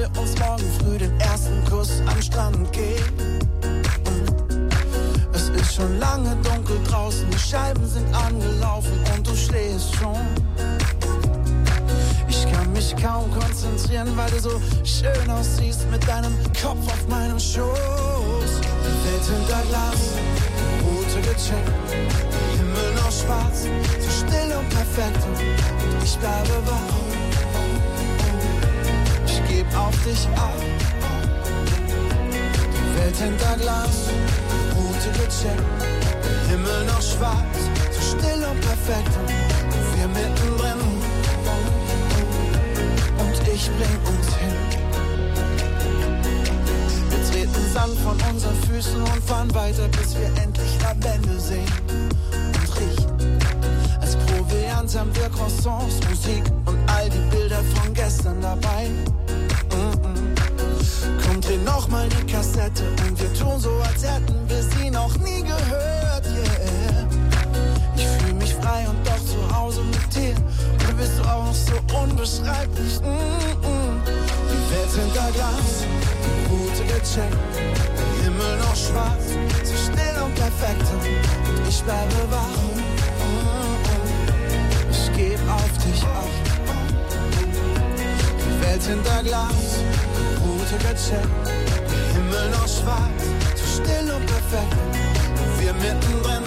wir uns morgen früh den ersten Kuss am Strand geben. Es ist schon lange dunkel draußen, die Scheiben sind angelaufen und du schläfst schon. Ich kann mich kaum konzentrieren, weil du so schön aussiehst mit deinem Kopf auf meinem Schoß. Die Welt hinter Glas, Route gecheckt, Himmel noch schwarz, so still und perfekt und ich bleibe wach. Ich geb auf dich ab. Die Welt hinter Glas, Route gecheckt, Himmel noch schwarz, so still und perfekt und wir mittendrin. Und ich bring uns hin. Wir treten Sand von unseren Füßen und fahren weiter, bis wir endlich Lavendel sehen und riechen. Als Proviant haben wir Croissants, Musik und all die Bilder von gestern dabei. Komm, dreh nochmal die Kassette und wir tun so, als hätten wir sie noch nie gehört, yeah. Ich fühl mich frei und doch zu Hause mit dir. Du bist auch so unbeschreiblich. Die Welt hinter Glas, die Route gecheckt, der Himmel noch schwarz, so still und perfekt und ich bleibe wach. Ich geb auf dich acht. Die Welt hinter Glas, die Route gecheckt, der Himmel noch schwarz, so still und perfekt und wir mittendrin.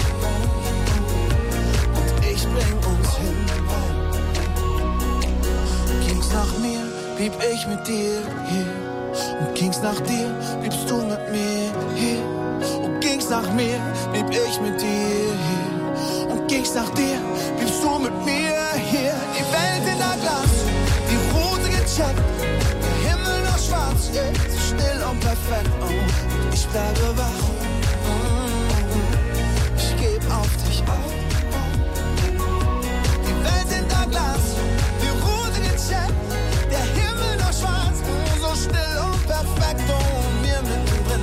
Ich bring uns hin. Ging's nach mir, blieb ich mit dir hier. Und ging's nach dir, bliebst du mit mir hier. Und ging's nach mir, blieb ich mit dir hier. Und ging's nach dir, bliebst du mit mir hier. Die Welt in der Glas, die Route gecheckt, der Himmel noch schwarz, yeah. So still und perfekt, und ich bleibe wach. Ich geb auf dich ab. Glas, die Route gecheckt, der Himmel noch schwarz, so still und perfekt und wir mittendrin.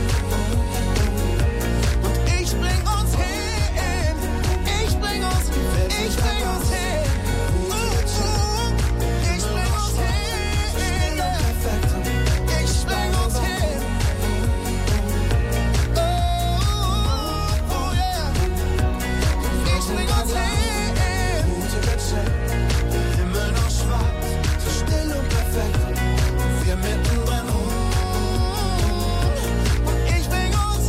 Und ich bring uns hin, ich bring uns hin. Ich bring uns hin, ich bring uns hin. Oh, yeah. Ich bring uns hin. Himmel noch schwarz, so still und perfekt, und wir mittendrin. Und ich bring uns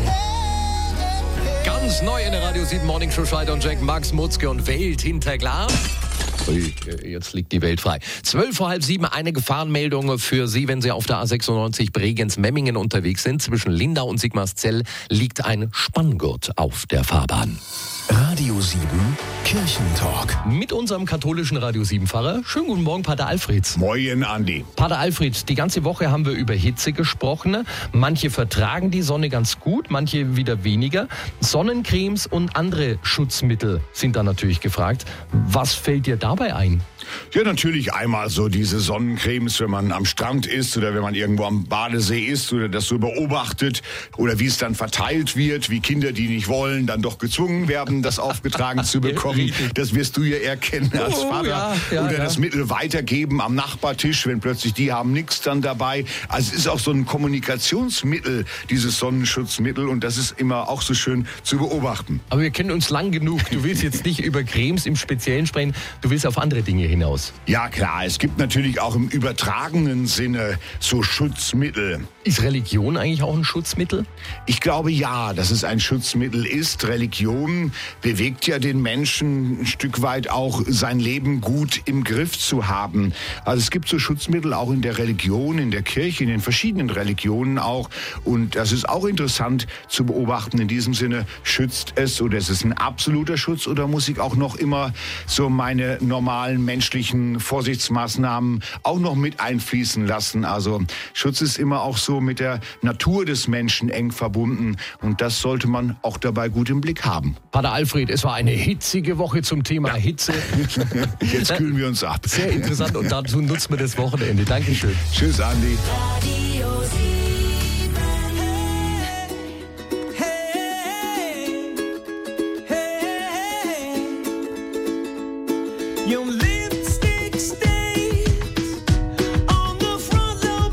her. Ganz neu in der Radio 7 Morning Show, Schneider und Jack, Max Mutzke und Welt hinter Glas. Ui, jetzt liegt die Welt frei. 6:45, eine Gefahrenmeldung für Sie, wenn Sie auf der A96 Bregenz-Memmingen unterwegs sind. Zwischen Lindau und Sigmarszell liegt ein Spanngurt auf der Fahrbahn. Radio 7 Kirchentalk. Mit unserem katholischen Radio 7-Pfarrer. Schönen guten Morgen, Pater Alfred. Moin, Andi. Pater Alfred, die ganze Woche haben wir über Hitze gesprochen. Manche vertragen die Sonne ganz gut, manche wieder weniger. Sonnencremes und andere Schutzmittel sind da natürlich gefragt. Was fällt dir dabei ein? Ja, natürlich einmal so diese Sonnencremes, wenn man am Strand ist oder wenn man irgendwo am Badesee ist oder das so beobachtet oder wie es dann verteilt wird, wie Kinder, die nicht wollen, dann doch gezwungen werden, das aufgetragen zu bekommen. Das wirst du ja eher kennen als Pfarrer. Oder das Mittel weitergeben am Nachbartisch, wenn plötzlich die haben nichts dann dabei. Also es ist auch so ein Kommunikationsmittel, dieses Sonnenschutzmittel, und das ist immer auch so schön zu beobachten. Aber wir kennen uns lang genug. Du willst jetzt nicht über Cremes im Speziellen sprechen, du willst auf andere Dinge hinaus. Ja klar, es gibt natürlich auch im übertragenen Sinne so Schutzmittel. Ist Religion eigentlich auch ein Schutzmittel? Ich glaube ja, dass es ein Schutzmittel ist. Religion bewegt ja den Menschen ein Stück weit auch, sein Leben gut im Griff zu haben. Also es gibt so Schutzmittel auch in der Religion, in der Kirche, in den verschiedenen Religionen auch. Und das ist auch interessant zu beobachten. In diesem Sinne, schützt es oder ist es ein absoluter Schutz oder muss ich auch noch immer so meine normalen menschlichen Vorsichtsmaßnahmen auch noch mit einfließen lassen? Also Schutz ist immer auch so mit der Natur des Menschen eng verbunden und das sollte man auch dabei gut im Blick haben. Pater Alfred, es war eine hitzige Woche zum Thema Hitze. Jetzt kühlen wir uns ab. Sehr interessant und dazu nutzen wir das Wochenende. Dankeschön. Tschüss, Andi. Radio 7. Your lipstick stains on the front lawn.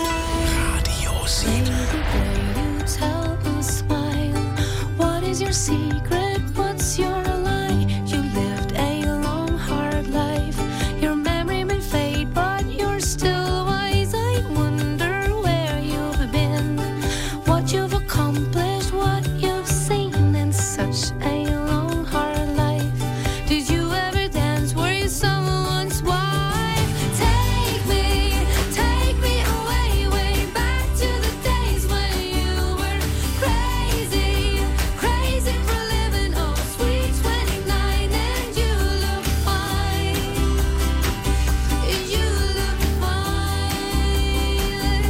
Radio 7. Tell a smile. What is your secret? What's your lie? You lived a long, hard life. Your memory may fade, but you're still wise. I wonder where you've been, what you've accomplished, what you've seen in such a long, hard life. Did you ever dance? Were you someone's wife? Take me away, way back to the days when you were crazy, crazy for living. Oh, sweet 29, and you look fine. You look fine.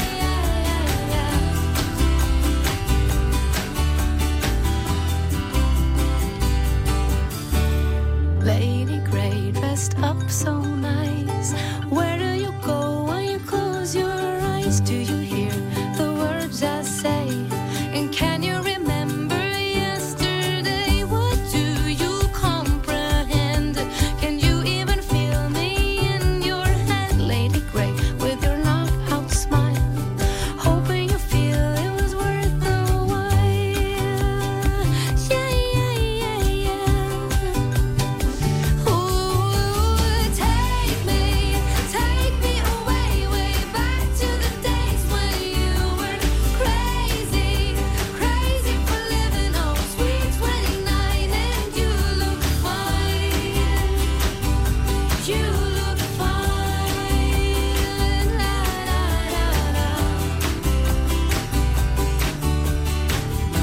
Lady Grey dressed up so nice. Where do you go when you close your eyes? Do you hear